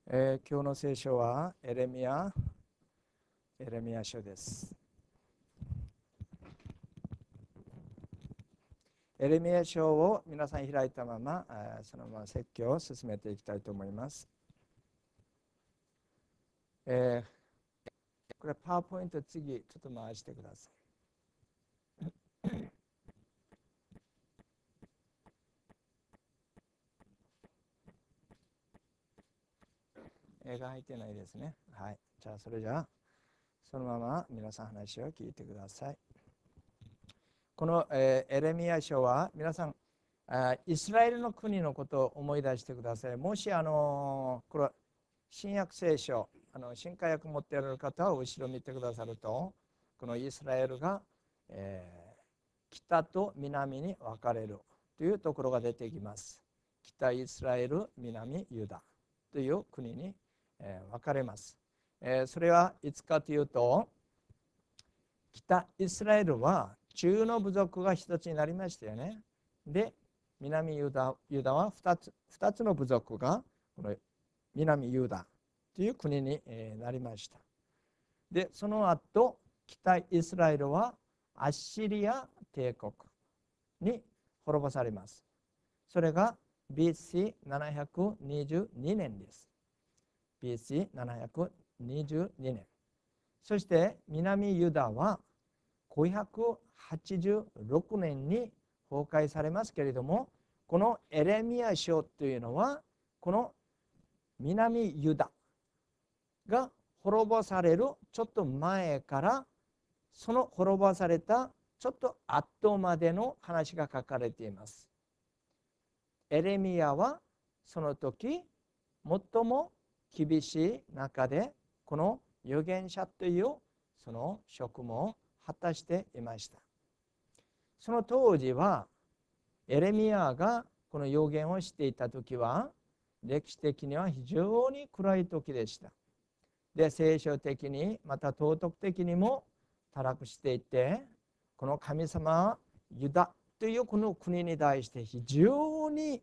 今日の聖書はエレミヤ書です。エレミヤ書を皆さん開いたままそのまま説教を進めていきたいと思います。これパワーポイント次ちょっと回してください。絵が入ってないですね。はい。じゃあそれじゃあそのまま皆さん話を聞いてください。この、エレミヤ書は皆さんイスラエルの国のことを思い出してください。もしこれは新約聖書新化訳持っている方は後ろ見てくださると、このイスラエルが、北と南に分かれるというところが出てきます。北イスラエル、南ユダという国に、分かれます。それはいつかというと、北イスラエルは中の部族が一つになりましたよね。で、南ユダは2つの部族がこの南ユダという国になりました。で、その後北イスラエルはアッシリア帝国に滅ぼされます。それが BC722 年です。 BC722 年。そして南ユダは586年に崩壊されますけれども、このエレミヤ書というのはこの南ユダが滅ぼされるちょっと前から、その滅ぼされたちょっと後までの話が書かれています。エレミヤはその時最も厳しい中でこの預言者というその職務を果たしていました。その当時はエレミヤがこの預言をしていた時は歴史的には非常に暗い時でした。で、聖書的にまた道徳的にも堕落していて、この神様はユダというこの国に対して非常に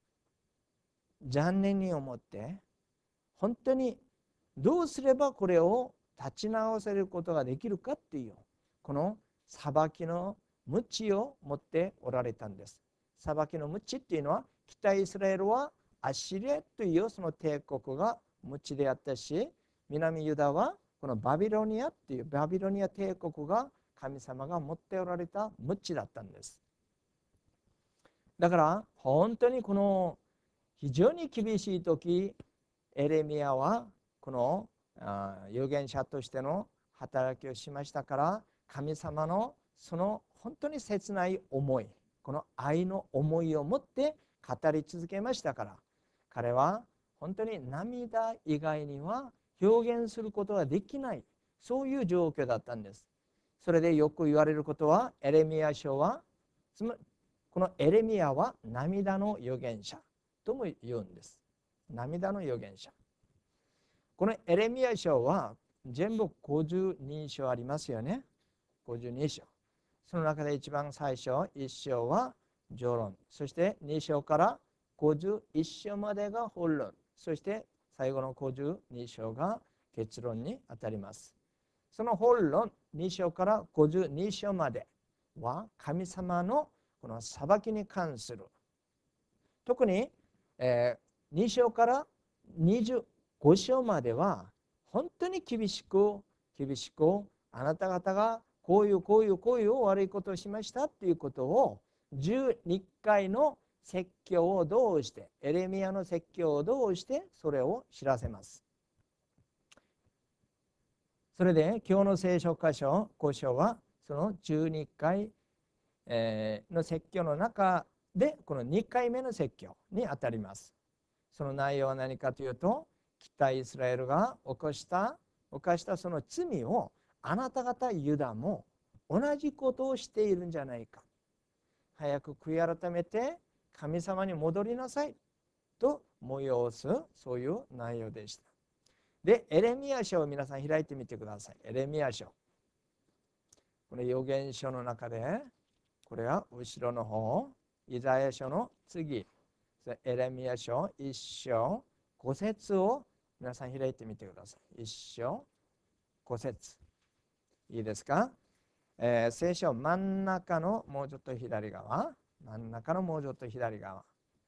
残念に思って、本当にどうすればこれを立ち直せることができるかっていうこの裁きの鞭を持っておられたんです。裁きの鞭っていうのは、北イスラエルはアッシリアというその帝国が鞭であったし、南ユダはこのバビロニアっていうバビロニア帝国が神様が持っておられた鞭だったんです。だから本当にこの非常に厳しい時、エレミヤはこの預言者としての働きをしましたから、神様のその本当に切ない思い、この愛の思いを持って語り続けましたから、彼は本当に涙以外には表現することができない、そういう状況だったんです。それでよく言われることは、エレミヤ書はこのエレミヤは涙の預言者とも言うんです。涙の預言者。このエレミヤ書は全部52章ありますよね。52章。その中で一番最初1章は序論、そして2章から51章までが本論、そして最後の52章が結論にあたります。その本論2章から52章までは神様のこの裁きに関する、特に、2章から25章までは本当に厳しくあなた方がこういう悪いことをしましたっていうことを12回の説教を通して、エレミヤの説教を通してそれを知らせます。それで今日の聖書箇所5章はその12回の説教の中でこの2回目の説教にあたります。その内容は何かというと、北イスラエルが犯したその罪をあなた方ユダも同じことをしているんじゃないか、早く悔い改めて神様に戻りなさいと催す、そういう内容でした。で、エレミヤ書を皆さん開いてみてください。エレミヤ書、この預言書の中で、これは後ろの方、イザヤ書の次、エレミヤ書1章5節を皆さん開いてみてください。一章5節。いいですか？聖書真ん中のもうちょっと左側、真ん中のもうちょっと左側、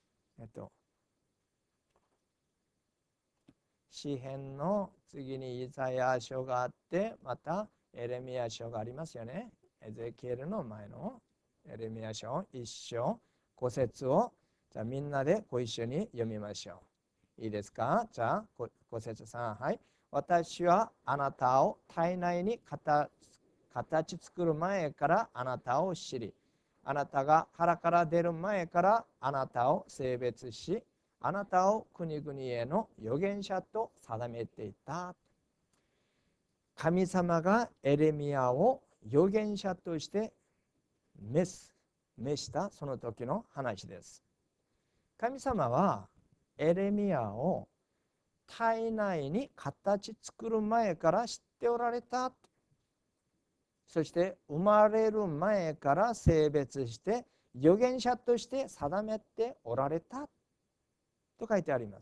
詩編の次にイザヤ書があって、またエレミヤ書がありますよね。エゼキエルの前のエレミヤ書1章5節を、じゃあみんなでご一緒に読みましょう。いいですか？じゃあ5節さん、はい。私はあなたを体内に形作る前からあなたを知り、あなたが腹から出る前からあなたを性別し、あなたを国々への預言者と定めていた。神様がエレミヤを預言者として召したその時の話です。神様はエレミヤを体内に形作る前から知っておられた。そして生まれる前から性別して預言者として定めておられたと書いてあります。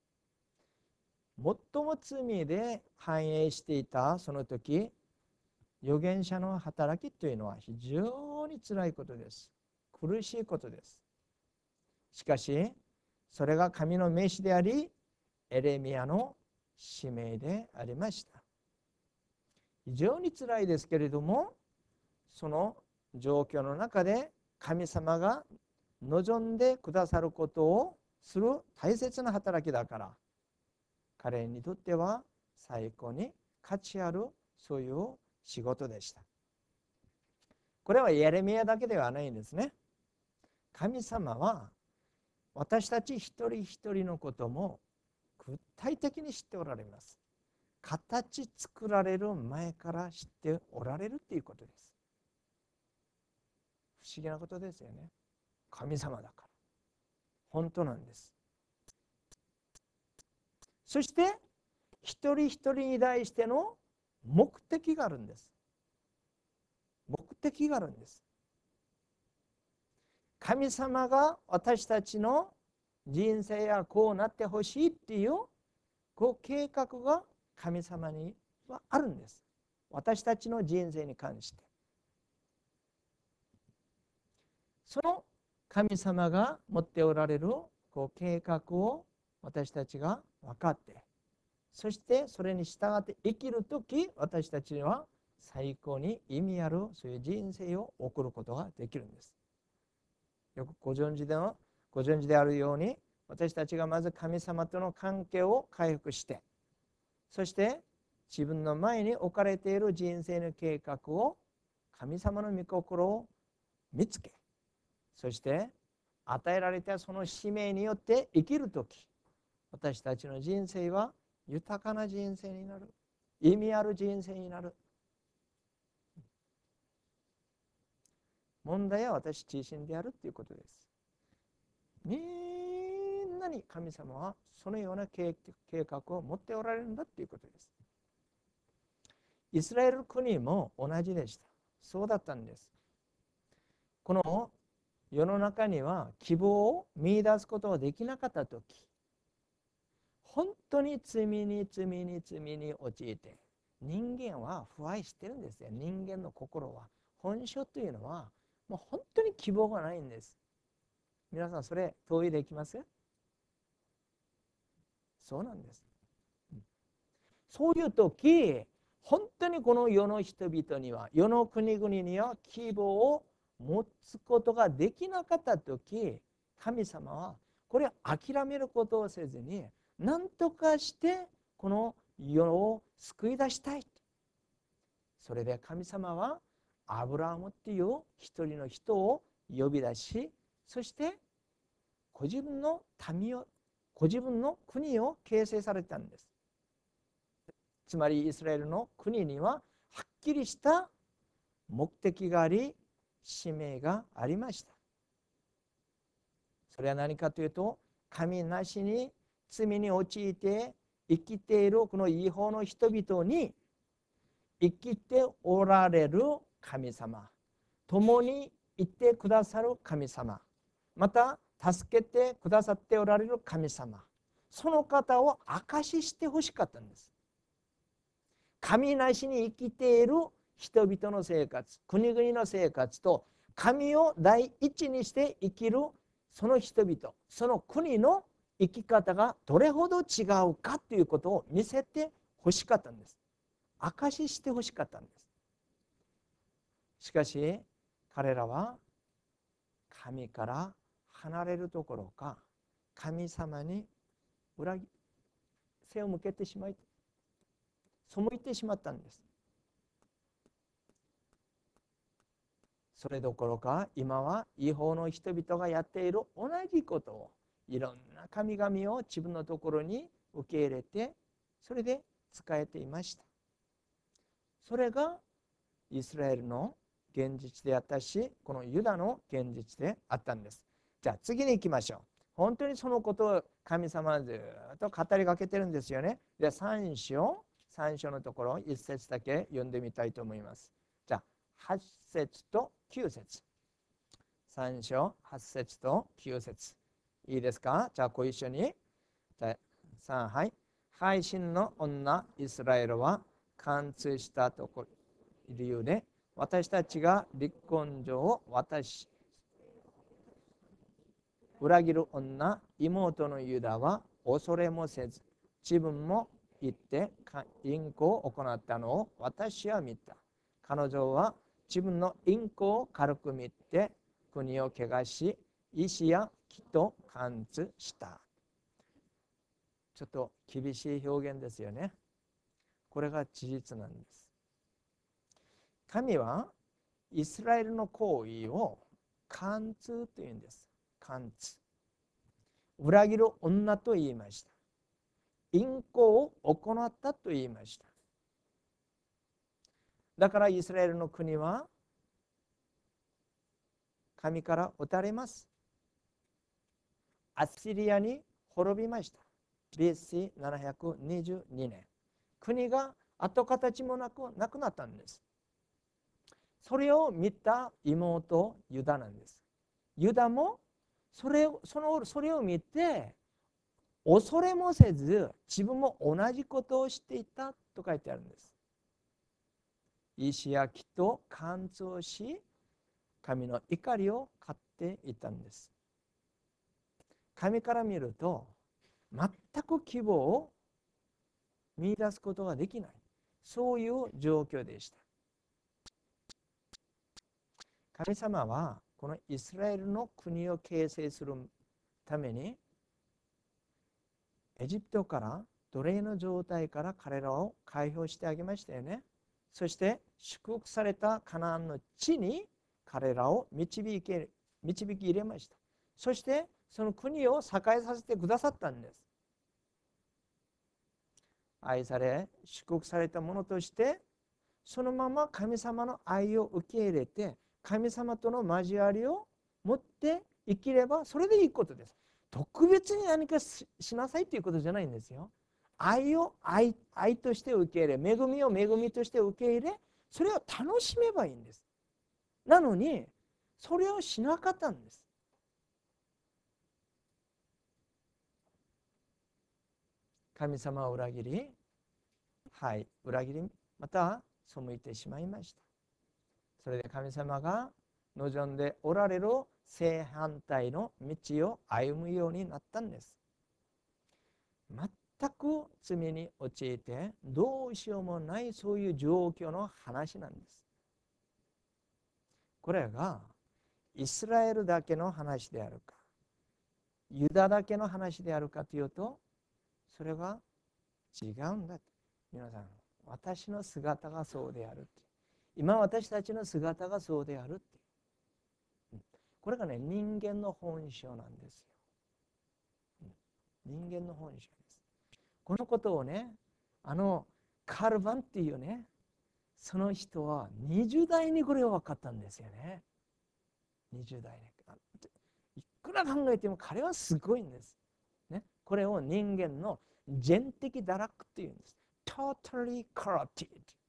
最も罪で繁栄していたその時、預言者の働きというのは非常につらいことです。苦しいことです。しかしそれが神の召しであり、エレミヤの使命でありました。非常につらいですけれども、その状況の中で神様が望んでくださることをする大切な働きだから、彼にとっては最高に価値あるそういう仕事でした。これはエレミヤだけではないんですね。神様は私たち一人一人のことも具体的に知っておられます。形作られる前から知っておられるということです。不思議なことですよね。神様だから本当なんです。そして一人一人に対しての目的があるんです。目的があるんです。神様が私たちの人生やこうなってほしいっていうご計画が神様にはあるんです。私たちの人生に関して。その神様が持っておられるこう計画を私たちが分かって、そしてそれに従って生きるとき、私たちは最高に意味あるそういう人生を送ることができるんです。よくご存知であるように、私たちがまず神様との関係を回復して、そして自分の前に置かれている人生の計画を神様の御心を見つけ、そして与えられたその使命によって生きるとき、私たちの人生は豊かな人生になる、意味ある人生になる。問題は私自身であるということです。みんなに神様はそのような計画を持っておられるんだということです。イスラエル国も同じでした。そうだったんです。この世の中には希望を見出すことができなかったとき、本当に罪に陥って、人間は腐敗してるんですよ。人間の心は、本性というのはもう本当に希望がないんです。皆さんそれ同意できます？そうなんです。そういう時、本当にこの世の人々には、世の国々には希望を持つことができなかった時、神様はこれを諦めることをせずに、何とかしてこの世を救い出したい。それで神様はアブラハムっていう一人の人を呼び出し、そしてご自分の国を形成されたんです。つまりイスラエルの国にははっきりした目的があり、使命がありました。それは何かというと、神なしに罪に陥って生きているこの違法の人々に生きておられる神様、共にいてくださる神様、また助けてくださっておられる神様、 その方を証ししてほしかったんです。神なしに生きている人々の生活、国々の生活と神を第一にして生きるその人々、その国の生き方がどれほど違うかということを見せてほしかったんです。証ししてほしかったんです。しかし彼らは神から離れるどころか、神様に背を向けてしまい、背いてしまったんです。それどころか今は違法の人々がやっている同じことを、いろんな神々を自分のところに受け入れて、それで仕えていました。それがイスラエルの現実であったし、このユダの現実であったんです。じゃあ次に行きましょう。本当にそのことを神様はずっと語りかけてるんですよね。では3章のところ1節だけ読んでみたいと思います。じゃあ8節と9節、3章8節と9節、いいですか。じゃあご一緒に。じゃあはい。配信の女イスラエルは貫通したところ理由で、私たちが離婚状を裏切る女妹のユダは恐れもせず、自分も行って淫行を行ったのを私は見た。彼女は自分の淫行を軽く見て国を汚し、石や木と貫通した。ちょっと厳しい表現ですよね。これが事実なんです。神はイスラエルの行為を貫通というんです。貫通。裏切る女と言いました。淫行を行ったと言いました。だからイスラエルの国は神から撃たれます。アッシリアに滅びました。BC 722年。国が跡形もなくなったんです。それを見た妹ユダなんです。ユダもそれを見て恐れもせず、自分も同じことをしていたと書いてあるんです。石や木と貫通し、神の怒りを買っていたんです。神から見ると全く希望を見出すことができない、そういう状況でした。神様はこのイスラエルの国を形成するために、エジプトから奴隷の状態から彼らを解放してあげましたよね。そして祝福されたカナンの地に彼らを導き入れました。そしてその国を栄えさせてくださったんです。愛され祝福されたものとして、そのまま神様の愛を受け入れて、神様との交わりを持って生きればそれでいいことです。特別に何か しなさいということじゃないんですよ。愛を愛として受け入れ、恵みを恵みとして受け入れ、それを楽しめばいいんです。なのにそれをしなかったんです。神様を裏切り、裏切り、また背いてしまいました。それで神様が望んでおられる正反対の道を歩むようになったんです。全く罪に陥ってどうしようもない、そういう状況の話なんです。これがイスラエルだけの話であるか、ユダだけの話であるかというと、それが違うんだ。皆さん、私の姿がそうである。今私たちの姿がそうである。これがね、人間の本性なんですよ。人間の本性です。このことをね、カルバンっていうね、その人は20代にこれを分かったんですよね。20代に。いくら考えても彼はすごいんです。ね、これを人間の人的堕落っていうんです。totally corrupted。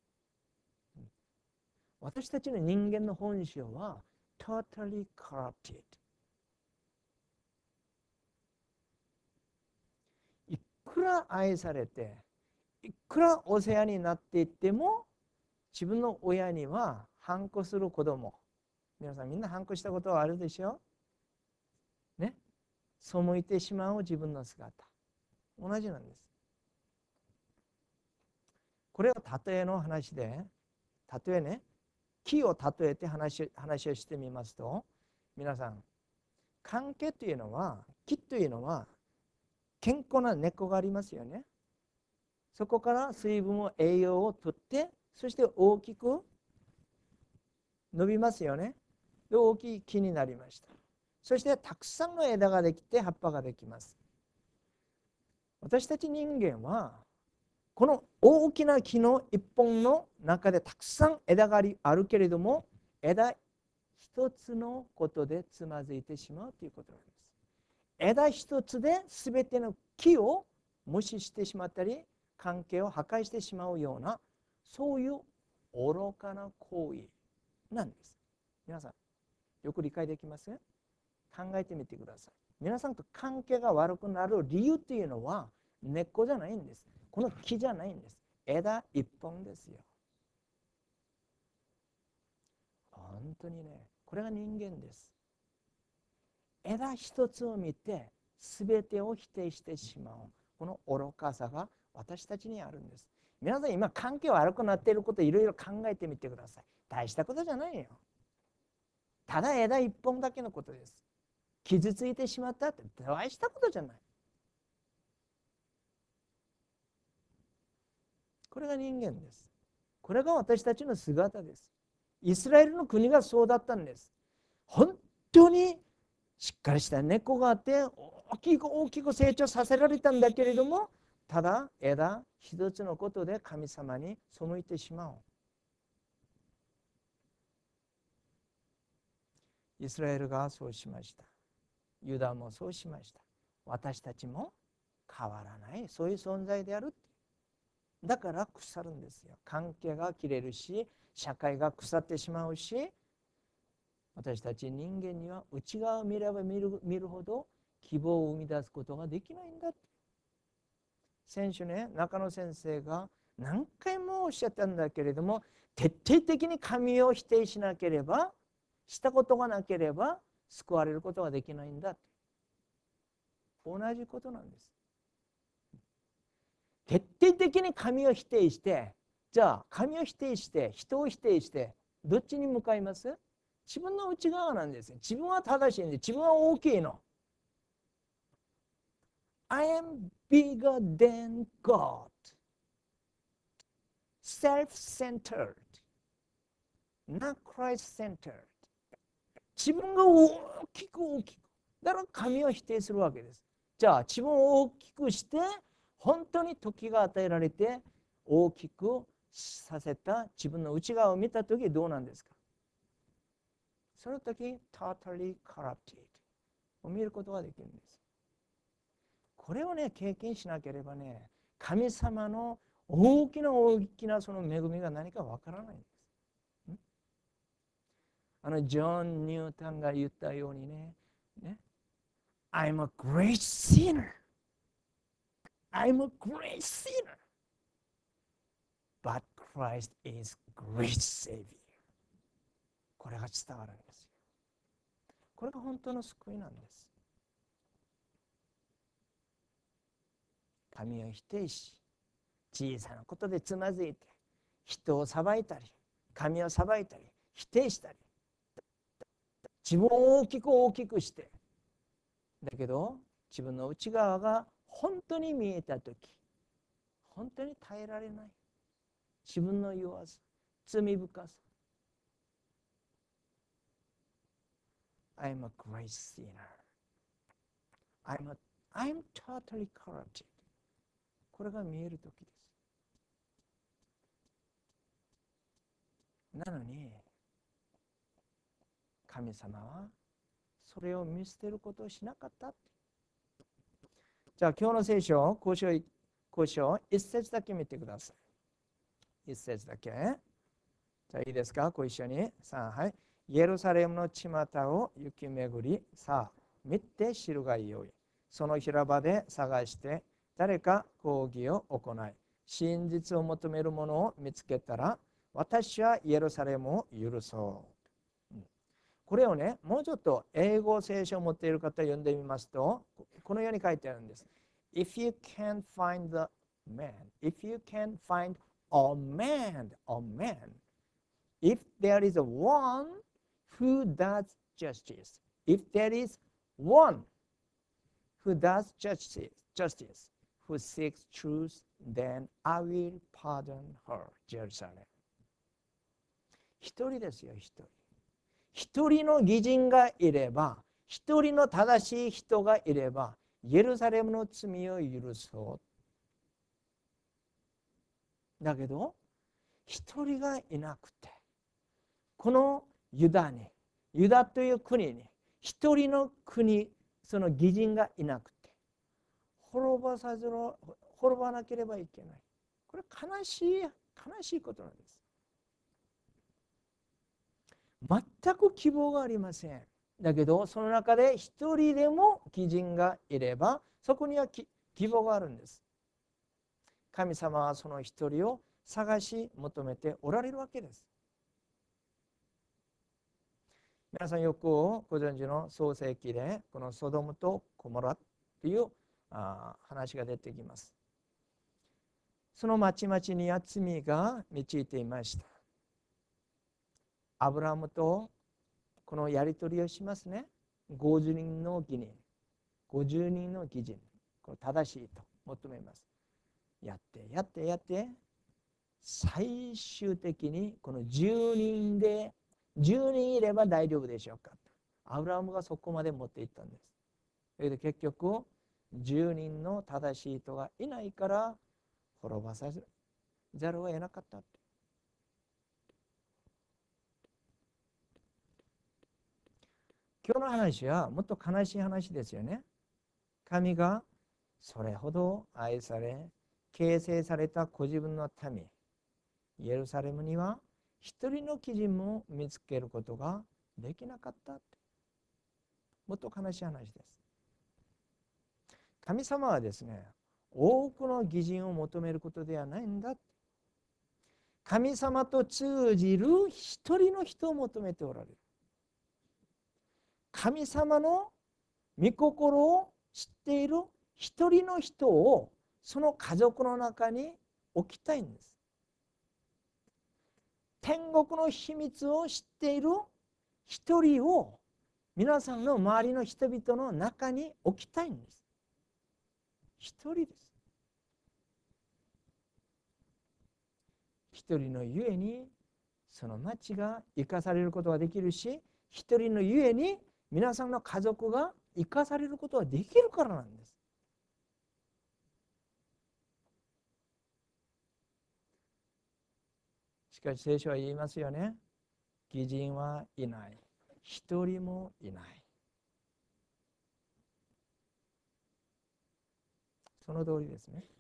私たちの人間の本性は totally corrupted。いくら愛されて、いくらお世話になっていっても、自分の親には反抗する子供、皆さんみんな反抗したことはあるでしょね。背いてしまう自分の姿、同じなんです。これは例えの話で、例えね、木を例えて話をしてみますと、皆さん、関係というのは、木というのは健康な根っこがありますよね。そこから水分を栄養をとって、そして大きく伸びますよね。で、大きい木になりました。そしてたくさんの枝ができて葉っぱができます。私たち人間はこの大きな木の一本の中でたくさん枝があるけれども、枝一つのことでつまずいてしまうということなんです。枝一つで全ての木を無視してしまったり、関係を破壊してしまうような、そういう愚かな行為なんです。皆さんよく理解できます？考えてみてください。皆さんと関係が悪くなる理由っていうのは根っこじゃないんです。この木じゃないんです。枝一本ですよ。本当にね、これが人間です。枝一つを見て全てを否定してしまう、この愚かさが私たちにあるんです。皆さん今関係悪くなっていることいろいろ考えてみてください。大したことじゃないよ。ただ枝一本だけのことです。傷ついてしまったって大したことじゃない。これが人間です。これが私たちの姿です。イスラエルの国がそうだったんです。本当にしっかりした根っこがあって大きく大きく成長させられたんだけれども、ただ枝一つのことで神様に背いてしまう。イスラエルがそうしました。ユダもそうしました。私たちも変わらない、そういう存在である。だから腐るんですよ。関係が切れるし、社会が腐ってしまうし、私たち人間には内側を見れば見るほど希望を生み出すことができないんだって。先週ね、中野先生が何回もおっしゃったんだけれども、徹底的に神を否定しなければ、したことがなければ救われることができないんだって。同じことなんです。徹底的に神を否定して、じゃあ神を否定して人を否定してどっちに向かいます？自分の内側なんですよ。自分は正しいんで、自分は大きいの。I am bigger than God. Self-centered. Not Christ-centered. 自分が大きく大きく。だから神を否定するわけです。じゃあ自分を大きくして、本当に時が与えられて大きくさせた自分の内側を見たときどうなんですか？その時 totally corrupted を見ることができるんです。これをね経験しなければね、神様の大きな大きなその恵みが何かわからないんです。ジョン・ニュータンが言ったようにね、I'm a great sinner. I'm a great sinner. But Christ is great Savior. これが伝わるんですよ。これが本当の救いなんです。神を否定し、小さなことでつまずいて、人を裁いたり、神を裁いたり、否定したり、自分を大きく大きくして、だけど自分の内側が本当に見えたとき、本当に耐えられない。自分の弱さ、罪深さ。I'm a great sinner. I'm totally corrupted. これが見えるときです。なのに、神様はそれを見捨てることをしなかった。じゃあ今日の聖書、交渉一節だけ見てください。一節だけ。じゃあいいですか、ご一緒に。さあ、はい。エルサレムの巷を行き巡り、さあ、見て知るがよい。その平場で探して、 誰か講義を行い、真実を求めるものを見つけたら、私はイエルサレムを許そう。これをね、もうちょっと英語聖書を持っている方読んでみますと、このように書いてあるんです。If you can find the man, if you can find a man, if there is one who does justice, if there is one who does justice, who seeks truth, then I will pardon her, Jerusalem. 一人ですよ、一人。一人の義人がいれば、一人の正しい人がいれば、エルサレムの罪を許そう。だけど、一人がいなくて、このユダという国に、一人の国、その義人がいなくて、滅ばなければいけない。これ悲しいことなんです。全く希望がありません。だけどその中で一人でも義人がいれば、そこには希望があるんです。神様はその一人を探し求めておられるわけです。皆さんよくご存知の創世記で、このソドムとゴモラという話が出てきます。その町々には罪が満ちていました。アブラハムとこのやり取りをしますね。50人の義人、50人の義人、これ正しいと求めます。やって最終的にこの10人いれば大丈夫でしょうか。アブラハムがそこまで持っていったんです。それで結局10人の正しい人がいないから滅ばさざるを得なかった。今日の話はもっと悲しい話ですよね。神がそれほど愛され形成されたご自分の民イエルサレムには一人の義人も見つけることができなかった。もっと悲しい話です。神様はですね、多くの義人を求めることではないんだ。神様と通じる一人の人を求めておられる。神様の御心を知っている一人の人をその家族の中に置きたいんです。天国の秘密を知っている一人を皆さんの周りの人々の中に置きたいんです。一人です。一人のゆえにその町が生かされることができるし、一人のゆえに皆さんの家族が生かされることができるからなんです。しかし聖書は言いますよね。義人はいない。一人もいない。その通りですね。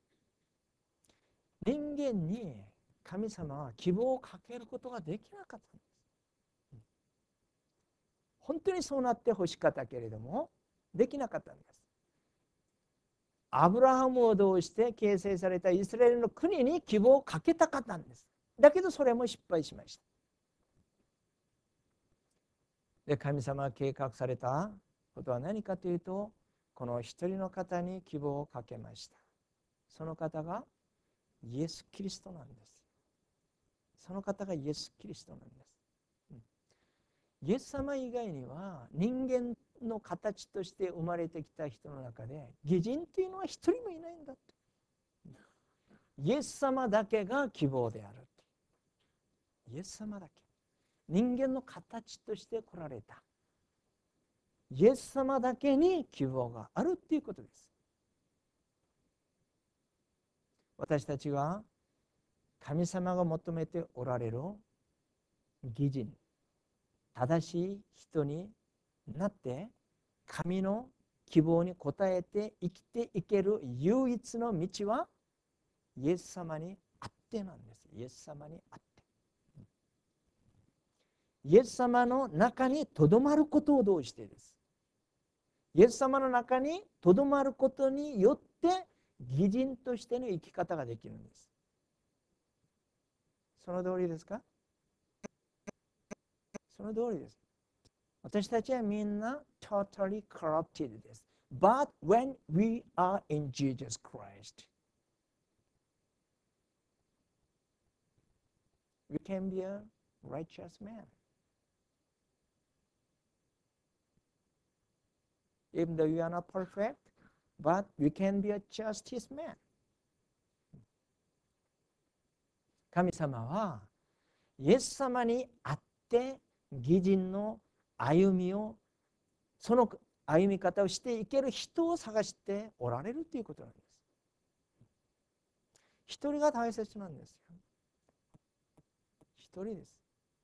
人間に神様は希望をかけることができなかったんです。本当にそうなってほしかったけれどもできなかったんです。アブラハムを通して形成されたイスラエルの国に希望をかけたかったんです。だけどそれも失敗しました。で、神様が計画されたことは何かというと、この一人の方に希望をかけました。その方がイエス・キリストなんです。その方がイエス・キリストなんです。イエス様以外には人間の形として生まれてきた人の中で義人というのは一人もいないんだと。イエス様だけが希望である。イエス様だけ。人間の形として来られたイエス様だけに希望があるということです。私たちは神様が求めておられる義人、正しい人になって神の希望に応えて生きていける唯一の道はイエス様にあってなんです。イエス様にあって、イエス様の中にとどまることを通してです。イエス様の中にとどまることによって義人としての生き方ができるんです。その通りですか？その通りです。私たちはみんな totally corrupted です。But when we are in Jesus Christ, we can be a righteous man. Even though we are not perfect, but we can be a justice man. 神様はイエス様にあって義人の歩みを、その歩み方をしていける人を探しておられるということなんです。一人が大切なんですよ。一人です。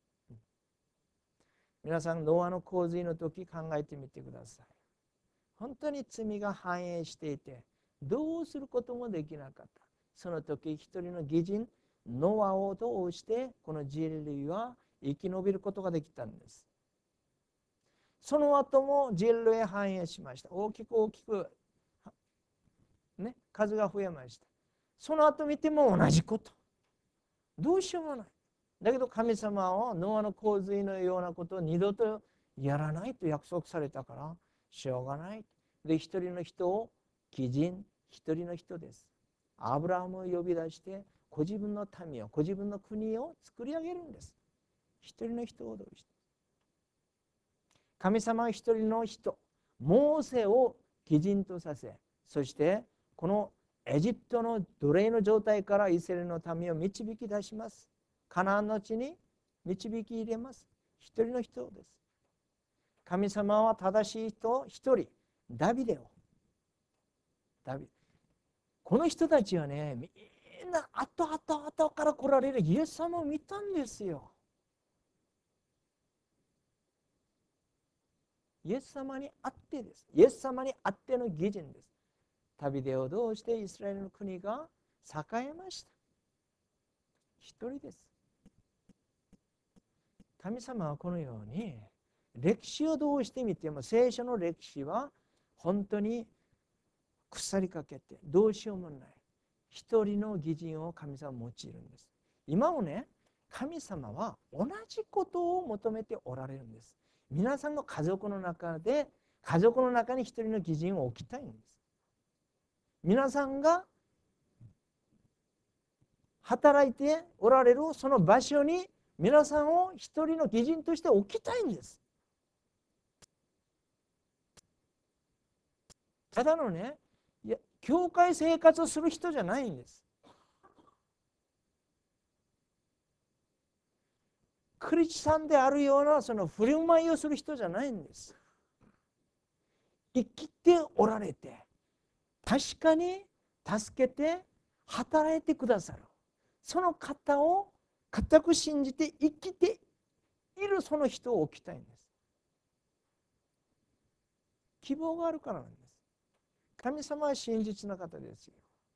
皆さん、ノアの洪水の時考えてみてください。本当に罪が繁栄していてどうすることもできなかった。その時一人の義人ノアを通してこの人類は生き延びることができたんです。その後も人類繁栄しました。大きく、ね、数が増えました。その後見ても同じこと。どうしようもない。だけど神様はノアの洪水のようなことを二度とやらないと約束されたからしょうがない。で一人の人を義人、一人の人です。アブラハムを呼び出してご自分の民を、ご自分の国を作り上げるんです。一人の人をどうして、神様は一人の人モーセを義人とさせ、そしてこのエジプトの奴隷の状態からイスラエルの民を導き出します。カナンの地に導き入れます。一人の人です。神様は正しい人一人、ダビデを、この人たちはね、みんな後から来られるイエス様を見たんですよ。イエス様にあってです。イエス様にあっての義人です。ダビデを通してイスラエルの国が栄えました。一人です。神様はこのように歴史をどうしてみても、聖書の歴史は本当に腐りかけてどうしようもない一人の義人を神様は用いるんです。今もね、神様は同じことを求めておられるんです。皆さんの家族の中に一人の義人を置きたいんです。皆さんが働いておられるその場所に皆さんを一人の義人として置きたいんです。ただのね、教会生活をする人じゃないんです。クリスチャンであるようなその振る舞いをする人じゃないんです。生きておられて、確かに助けて働いてくださる、その方を固く信じて生きているその人を置きたいんです。希望があるからなんです。神様は真実な方ですよ。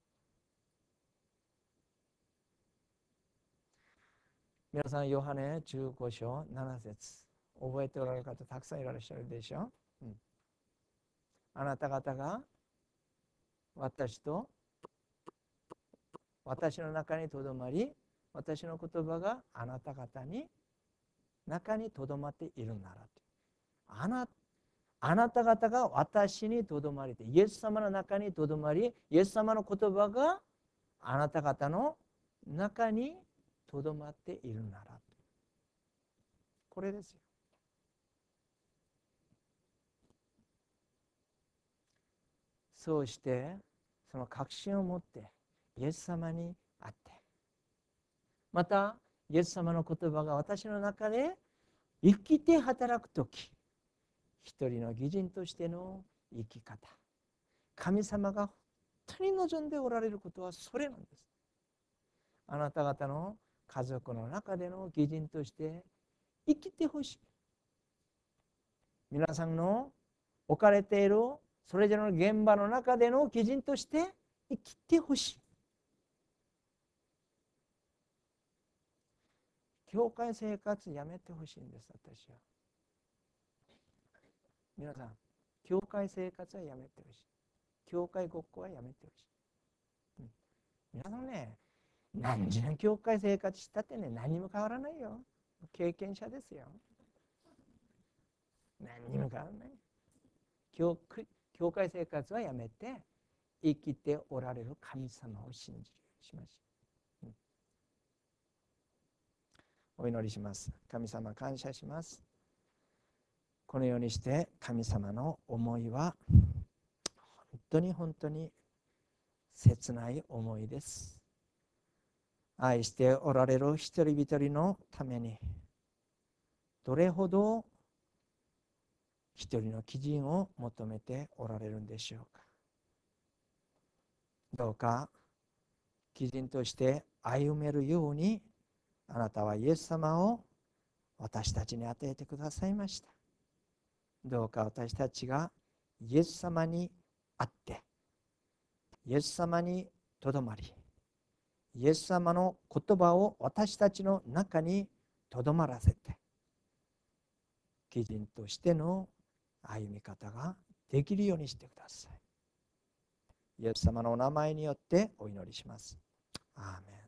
皆さん、ヨハネ15章7節覚えておられる方たくさんいらっしゃるでしょう、あなた方が私の中にとどまり、私の言葉があなた方に中にとどまっているなら、あなた方が私にとどまり、イエス様の中にとどまり、イエス様の言葉があなた方の中にとどまっているなら、これですよ。そうしてその確信を持ってイエス様にあって、またイエス様の言葉が私の中で生きて働くとき、一人の義人としての生き方、神様が本当に望んでおられることはそれなんです。あなた方の家族の中での義人として生きてほしい。皆さんの置かれているそれぞれの現場の中での義人として生きてほしい。教会生活やめてほしいんです。私は皆さん、教会生活はやめてほしい。教会ごっこはやめてほしい。 何十年教会生活したってね、何も変わらないよ。経験者ですよ。何にも変わらない。教会生活はやめて、生きておられる神様を信じるようにしましょう。お祈りします。神様感謝します。このようにして神様の思いは本当に切ない思いです。愛しておられる一人一人のためにどれほど一人の基人を求めておられるんでしょうか。どうか基人として歩めるようにあなたはイエス様を私たちに与えてくださいました。どうか私たちがイエス様にあってイエス様にとどまり、イエス様の言葉を私たちの中にとどまらせて、基人としての歩み方ができるようにしてください。イエス様のお名前によってお祈りします。アーメン。